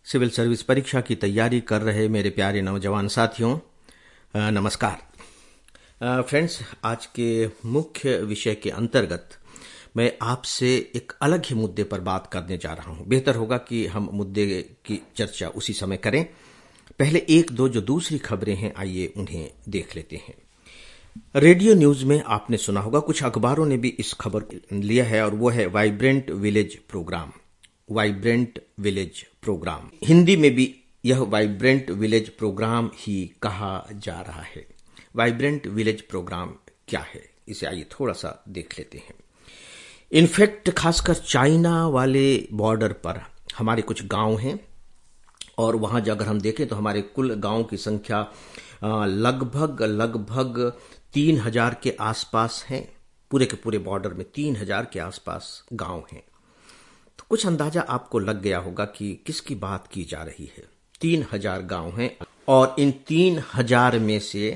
Civil service परीक्षा की तैयारी कर रहे मेरे प्यारे नौजवान साथियों, नमस्कार। फ्रेंड्स, आज के मुख्य विषय के अंतर्गत मैं आपसे एक अलग ही मुद्दे पर बात करने जा रहा हूं। बेहतर होगा कि हम मुद्दे की चर्चा उसी समय करें। पहले एक दो जो दूसरी खबरें हैं, आइए उन्हें देख लेते हैं। रेडियो न्यूज में आपने सुना होगा, कुछ अखबारों ने भी इस खबर को लिया है, और वो है vibrant village program. Vibrant village program, Hindi में भी यह वाइब्रेंट विलेज प्रोग्राम ही कहा जा रहा है। वाइब्रेंट विलेज प्रोग्राम क्या है, इसे आइए थोड़ा सा देख लेते हैं। इनफैक्ट खासकर चाइना वाले बॉर्डर पर हमारे कुछ गांव हैं, और वहां अगर हम देखें तो हमारे कुल गांव की संख्या लगभग 3000 के आसपास है। पूरे के पूरे बॉर्डर में 3000 के आसपास गांव हैं। तो कुछ अंदाजा आपको लग गया होगा कि किसकी बात की जा रही है। 3000 गांव हैं, और इन 3000 में से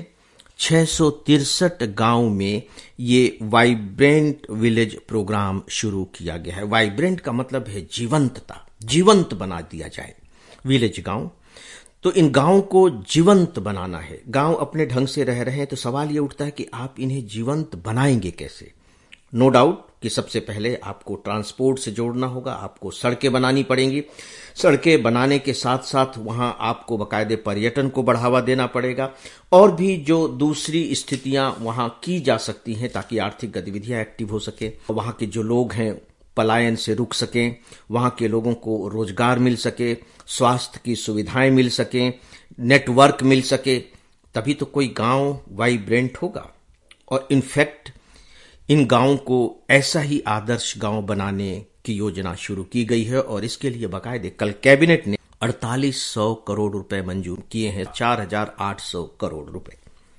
663 गांव में ये वाइब्रेंट विलेज प्रोग्राम शुरू किया गया है। वाइब्रेंट का मतलब है जीवंतता, जीवंत बना दिया जाए। विलेज गांव, तो इन गांव को जीवंत बनाना है। गांव अपने ढंग से रह रहे हैं, तो सवाल ये उठता है कि आप इन्हें जीवंत बनाएंगे कैसे। नो डाउट कि सबसे पहले आपको ट्रांसपोर्ट से जोड़ना होगा, आपको सड़कें बनानी पड़ेंगी। सड़कें बनाने के साथ साथ वहां आपको बाकायदे पर्यटन को बढ़ावा देना पड़ेगा, और भी जो दूसरी स्थितियां वहां की जा सकती हैं ताकि आर्थिक गतिविधियां एक्टिव हो सके, वहां के जो लोग हैं पलायन से रुक सकें, वहां के लोगों को रोजगार मिल सके, स्वास्थ्य की सुविधाएं मिल सकें, नेटवर्क मिल सके, तभी तो कोई गांव वाइब्रेंट होगा। और इनफैक्ट इन गांवों को ऐसा ही आदर्श गांव बनाने की योजना शुरू की गई है, और इसके लिए बाकायदे कल कैबिनेट ने 4800 करोड़ रुपए मंजूर किए हैं, 4800 करोड़ रुपए।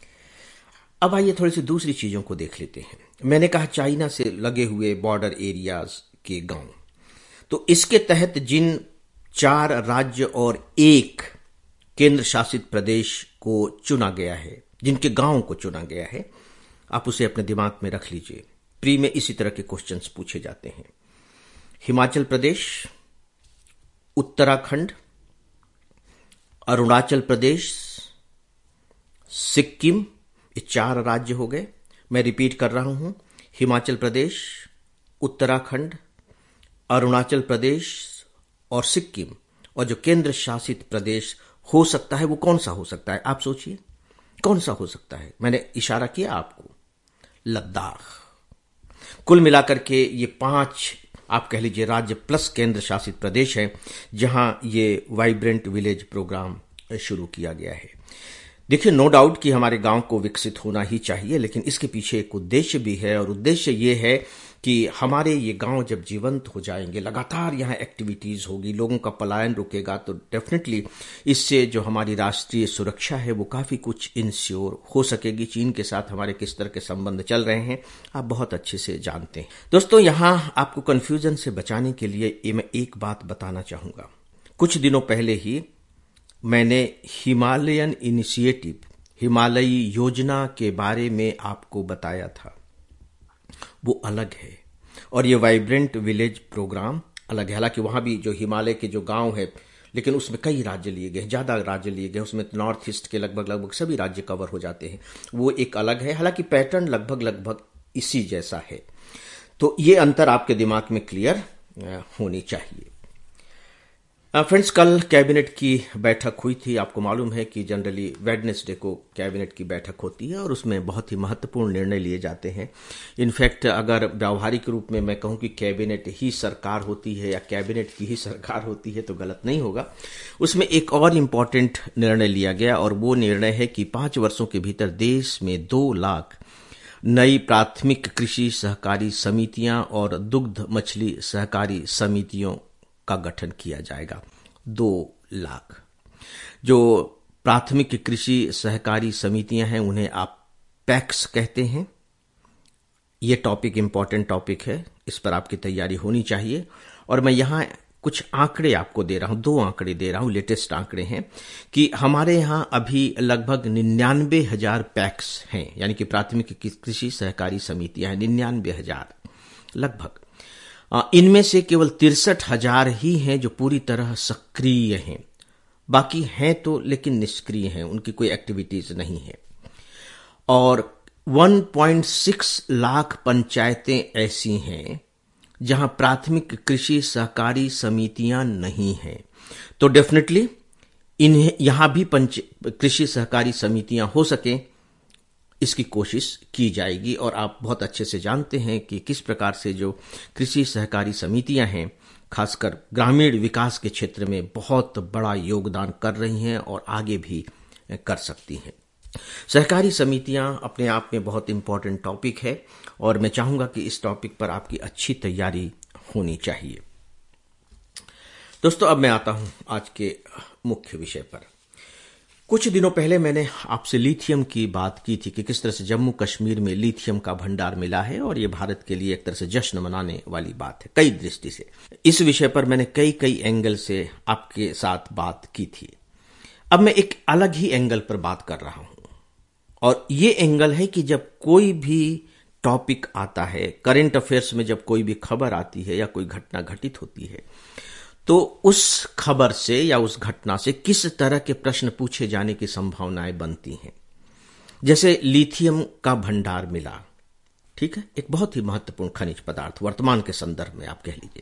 अब आइए थोड़ी सी दूसरी चीजों को देख लेते हैं। मैंने कहा चाइना से लगे हुए बॉर्डर एरियाज के गांव, तो इसके तहत जिन 4 राज्य और 1 केंद्र शासित प्रदेश को चुना गया है, जिनके गांव को चुना गया है, आप उसे अपने दिमाग में रख लीजिए। प्री में इसी तरह के क्वेश्चंस पूछे जाते हैं। हिमाचल प्रदेश, उत्तराखंड, अरुणाचल प्रदेश, सिक्किम, ये 4 राज्य हो गए। मैं रिपीट कर रहा हूं, हिमाचल प्रदेश, उत्तराखंड, अरुणाचल प्रदेश और सिक्किम। और जो केंद्र शासित प्रदेश हो सकता है वो कौन सा हो सकता है, आप सोचिए कौन सा हो सकता है। मैंने इशारा किया आपको, लद्दाख। कुल मिलाकर के ये 5 आप कह लीजिए राज्य प्लस केंद्र शासित प्रदेश है जहां ये वाइब्रेंट विलेज प्रोग्राम शुरू किया गया है। देखिए, नो डाउट कि हमारे गांव को विकसित होना ही चाहिए, लेकिन इसके पीछे एक उद्देश्य भी है, और उद्देश्य ये है कि हमारे ये गांव जब जीवंत हो जाएंगे, लगातार यहाँ एक्टिविटीज होगी, लोगों का पलायन रुकेगा, तो डेफिनेटली इससे जो हमारी राष्ट्रीय सुरक्षा है वो काफी कुछ इंश्योर हो सकेगी। चीन के साथ हमारे किस तरह के संबंध चल रहे हैं आप बहुत अच्छे से जानते हैं। दोस्तों, यहाँ आपको कंफ्यूजन से बचाने के लिए मैं एक बात बताना चाहूंगा। कुछ दिनों पहले ही मैंने हिमालयन इनिशिएटिव, हिमालयी योजना के बारे में आपको बताया था। वो अलग है, और ये वाइब्रेंट विलेज प्रोग्राम अलग है। हालांकि वहां भी जो हिमालय के जो गांव है, लेकिन उसमें कई राज्य लिए गए, ज्यादा राज्य लिए गए, उसमें नॉर्थ ईस्ट के लगभग सभी राज्य कवर हो जाते हैं। वो एक अलग है, हालांकि पैटर्न लगभग इसी जैसा है। तो ये अंतर आपके दिमाग में क्लियर होनी चाहिए। फ्रेंड्स, कल कैबिनेट की बैठक हुई थी। आपको मालूम है कि जनरली वेडनेसडे को कैबिनेट की बैठक होती है, और उसमें बहुत ही महत्वपूर्ण निर्णय लिए जाते हैं। इनफैक्ट अगर व्यावहारिक रूप में मैं कहूं कि कैबिनेट ही सरकार होती है या कैबिनेट की ही सरकार होती है तो गलत नहीं होगा। उसमें एक और इम्पॉर्टेंट निर्णय लिया गया, और वो निर्णय है कि 5 वर्षों के भीतर देश में 2 लाख नई प्राथमिक कृषि सहकारी समितियां और दुग्ध मछली सहकारी समितियों का गठन किया जाएगा। 2 लाख जो प्राथमिक कृषि सहकारी समितियां हैं उन्हें आप पैक्स कहते हैं। ये टॉपिक इंपॉर्टेंट टॉपिक है, इस पर आपकी तैयारी होनी चाहिए। और मैं यहां कुछ आंकड़े आपको दे रहा हूं, 2 आंकड़े दे रहा हूं, लेटेस्ट आंकड़े हैं कि हमारे यहां अभी लगभग 99,000 पैक्स हैं, यानी कि प्राथमिक कृषि सहकारी समितियां हैं 99,000 लगभग। इनमें से केवल 63,000 ही हैं जो पूरी तरह सक्रिय हैं। बाकी हैं तो लेकिन निष्क्रिय हैं, उनकी कोई एक्टिविटीज नहीं है। और 1.6 लाख पंचायतें ऐसी हैं जहां प्राथमिक कृषि सहकारी समितियां नहीं हैं। तो डेफिनेटली इन्हें यहां भी कृषि सहकारी समितियां हो सकें, इसकी कोशिश की जाएगी। और आप बहुत अच्छे से जानते हैं कि किस प्रकार से जो कृषि सहकारी समितियां हैं, खासकर ग्रामीण विकास के क्षेत्र में बहुत बड़ा योगदान कर रही हैं और आगे भी कर सकती हैं। सहकारी समितियां अपने आप में बहुत इंपॉर्टेंट टॉपिक है और मैं चाहूंगा कि इस टॉपिक पर आपकी अच्छी तैयारी होनी चाहिए। दोस्तों, अब मैं आता हूं आज के मुख्य विषय पर। कुछ दिनों पहले मैंने आपसे लिथियम की बात की थी कि किस तरह से जम्मू कश्मीर में लिथियम का भंडार मिला है और ये भारत के लिए एक तरह से जश्न मनाने वाली बात है कई दृष्टि से। इस विषय पर मैंने कई एंगल से आपके साथ बात की थी। अब मैं एक अलग ही एंगल पर बात कर रहा हूं और ये एंगल है कि जब कोई भी टॉपिक आता है, करंट अफेयर्स में जब कोई भी खबर आती है या कोई घटना घटित होती है, तो उस खबर से या उस घटना से किस तरह के प्रश्न पूछे जाने की संभावनाएं बनती हैं। जैसे लिथियम का भंडार मिला, ठीक है, एक बहुत ही महत्वपूर्ण खनिज पदार्थ वर्तमान के संदर्भ में आप कह लीजिए।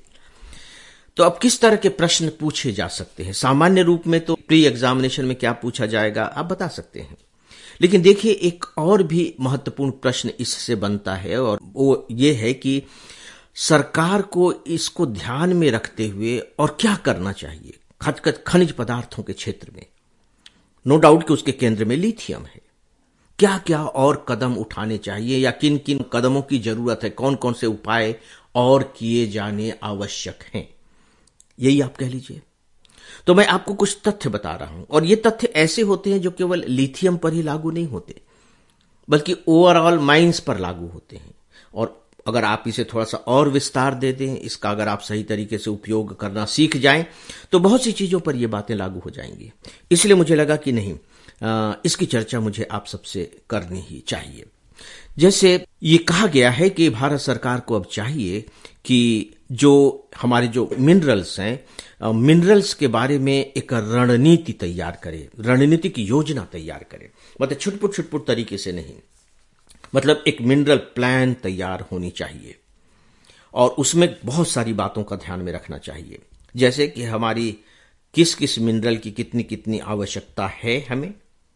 तो अब किस तरह के प्रश्न पूछे जा सकते हैं? सामान्य रूप में तो प्री एग्जामिनेशन में क्या पूछा जाएगा आप बता सकते हैं, लेकिन देखिए एक और भी महत्वपूर्ण प्रश्न इससे बनता है और वो ये है कि सरकार को इसको ध्यान में रखते हुए और क्या करना चाहिए खनिज पदार्थों के क्षेत्र में। नो डाउट कि उसके केंद्र में लिथियम है। क्या क्या और कदम उठाने चाहिए या किन किन कदमों की जरूरत है, कौन कौन से उपाय और किए जाने आवश्यक हैं, यही आप कह लीजिए। तो मैं आपको कुछ तथ्य बता रहा हूं और ये तथ्य ऐसे होते हैं जो केवल लिथियम पर ही लागू नहीं होते बल्कि ओवरऑल माइंस पर लागू होते हैं। और अगर आप इसे थोड़ा सा और विस्तार दे दें, इसका अगर आप सही तरीके से उपयोग करना सीख जाएं, तो बहुत सी चीजों पर ये बातें लागू हो जाएंगी। इसलिए मुझे लगा कि नहीं, इसकी चर्चा मुझे आप सबसे करनी ही चाहिए। जैसे ये कहा गया है कि भारत सरकार को अब चाहिए कि जो हमारे जो मिनरल्स हैं, मिनरल्स के बारे में एक रणनीति तैयार करे, रणनीति की योजना तैयार करे। मतलब छुटपुट तरीके से नहीं, मतलब एक मिनरल प्लान तैयार होनी चाहिए और उसमें बहुत सारी बातों का ध्यान में रखना चाहिए। जैसे कि हमारी किस किस मिनरल की कितनी कितनी आवश्यकता है, हमें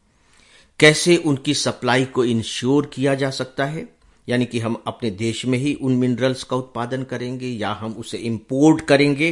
कैसे उनकी सप्लाई को इंश्योर किया जा सकता है, यानी कि हम अपने देश में ही उन मिनरल्स का उत्पादन करेंगे या हम उसे इंपोर्ट करेंगे।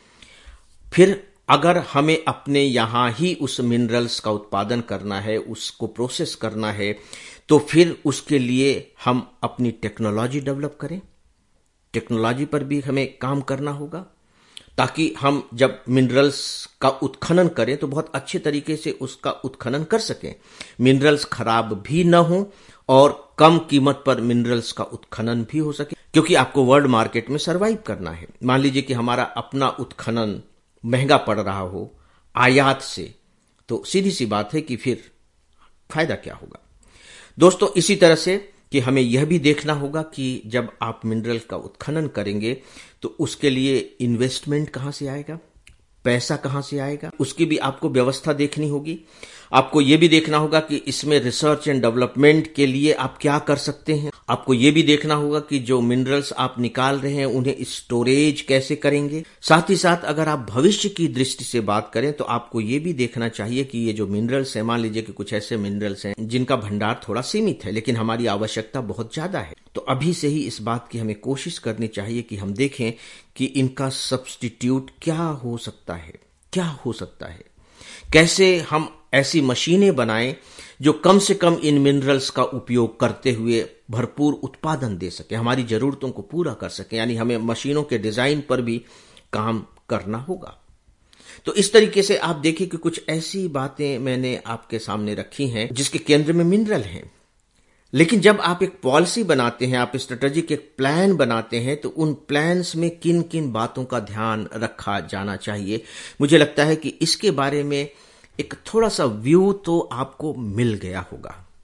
फिर अगर हमें अपने यहां ही उस मिनरल्स का उत्पादन करना है, उसको प्रोसेस करना है, तो फिर उसके लिए हम अपनी टेक्नोलॉजी डेवलप करें। टेक्नोलॉजी पर भी हमें काम करना होगा ताकि हम जब मिनरल्स का उत्खनन करें तो बहुत अच्छे तरीके से उसका उत्खनन कर सकें, मिनरल्स खराब भी न हो और कम कीमत पर मिनरल्स का उत्खनन भी हो सके, क्योंकि आपको वर्ल्ड मार्केट में सरवाइव करना है। मान लीजिए कि हमारा अपना उत्खनन महंगा पड़ रहा हो आयात से, तो सीधी सी बात है कि फिर फायदा क्या होगा। दोस्तों, इसी तरह से कि हमें यह भी देखना होगा कि जब आप मिनरल का उत्खनन करेंगे तो उसके लिए इन्वेस्टमेंट कहां से आएगा, पैसा कहां से आएगा, उसकी भी आपको व्यवस्था देखनी होगी। आपको यह भी देखना होगा कि इसमें रिसर्च एंड डेवलपमेंट के लिए आप क्या कर सकते हैं। आपको यह भी देखना होगा कि जो मिनरल्स आप निकाल रहे हैं उन्हें स्टोरेज कैसे करेंगे। साथ ही साथ अगर आप भविष्य की दृष्टि से बात करें तो आपको यह भी देखना चाहिए कि ये जो मिनरल्स हैं, मान लीजिए कि कुछ ऐसे मिनरल्स हैं जिनका भंडार थोड़ा सीमित है लेकिन हमारी आवश्यकता बहुत ज्यादा है, तो अभी से ही इस बात की हमें कोशिश करनी चाहिए कि हम देखें कि इनका सब्स्टिट्यूट क्या हो सकता है, क्या हो सकता है, कैसे हम ऐसी मशीनें बनाएं जो कम से कम इन मिनरल्स का उपयोग करते हुए भरपूर उत्पादन दे सके, हमारी जरूरतों को पूरा कर सके। यानी हमें मशीनों के डिजाइन पर भी काम करना होगा। तो इस तरीके से आप देखिए कि कुछ ऐसी बातें मैंने आपके सामने रखी हैं जिसके केंद्र में मिनरल हैं। लेकिन जब आप एक पॉलिसी बनाते हैं, आप स्ट्रेटेजिक एक प्लान बनाते हैं, तो उन प्लान्स में किन किन बातों का ध्यान रखा जाना चाहिए, मुझे लगता है कि इसके बारे में एक थोड़ा सा व्यू तो आपको मिल गया होगा।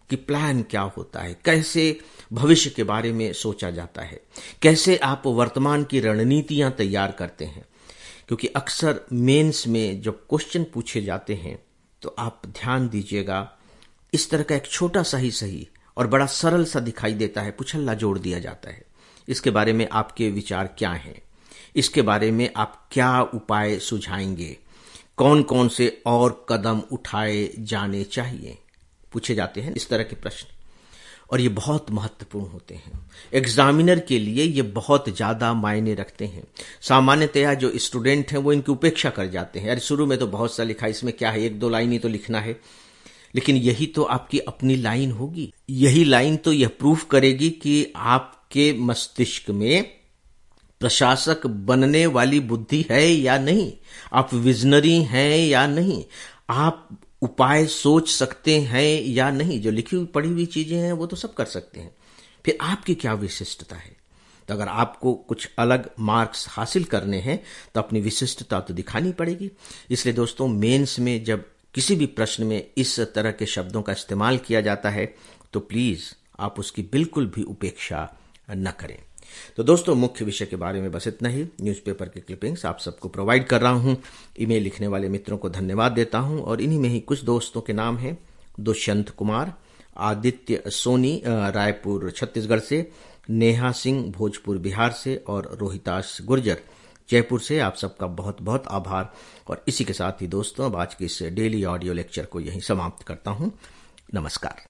कि प्लान क्या होता है, कैसे भविष्य के बारे में सोचा जाता है, कैसे आप वर्तमान की रणनीतियां तैयार करते हैं। क्योंकि अक्सर मेंस में जब क्वेश्चन पूछे जाते हैं तो आप ध्यान दीजिएगा, इस तरह का एक छोटा सा ही सही और बड़ा सरल सा दिखाई देता है, पुछल्ला जोड़ दिया जाता है। इसके बारे में आपके विचार क्या हैं? इसके बारे में आप क्या उपाय सुझाएंगे? कौन कौन से और कदम उठाए जाने चाहिए? पूछे जाते हैं इस तरह के प्रश्न, और ये बहुत महत्वपूर्ण होते हैं। एग्जामिनर के लिए ये बहुत ज्यादा मायने रखते हैं। सामान्यतया जो स्टूडेंट हैं वो इनकी उपेक्षा कर जाते हैं, अरे शुरू में तो बहुत सा लिखा, इसमें क्या है, 1-2 लाइन ही तो लिखना है। लेकिन यही तो आपकी अपनी लाइन होगी, यही लाइन तो यह प्रूफ करेगी कि आपके मस्तिष्क में प्रशासक बनने वाली बुद्धि है या नहीं, आप विजनरी हैं या नहीं, आप उपाय सोच सकते हैं या नहीं। जो लिखी हुई पढ़ी हुई चीजें हैं वो तो सब कर सकते हैं, फिर आपकी क्या विशिष्टता है? तो अगर आपको कुछ अलग मार्क्स हासिल करने हैं तो अपनी विशिष्टता तो दिखानी पड़ेगी। इसलिए दोस्तों, मेंस में जब किसी भी प्रश्न में इस तरह के शब्दों का इस्तेमाल किया जाता है तो प्लीज आप उसकी बिल्कुल भी उपेक्षा न करें। तो दोस्तों, मुख्य विषय के बारे में बस इतना ही। न्यूज़पेपर के क्लिपिंग्स आप सबको प्रोवाइड कर रहा हूं। ईमेल लिखने वाले मित्रों को धन्यवाद देता हूं, और इन्हीं में ही कुछ दोस्तों के नाम हैं: दुष्यंत कुमार, आदित्य सोनी रायपुर छत्तीसगढ़ से, नेहा सिंह भोजपुर बिहार से, और रोहिताश गुर्जर जयपुर से। आप सबका बहुत बहुत आभार। और इसी के साथ ही दोस्तों, अब आज के इस डेली ऑडियो लेक्चर को यहीं समाप्त करता हूं। नमस्कार।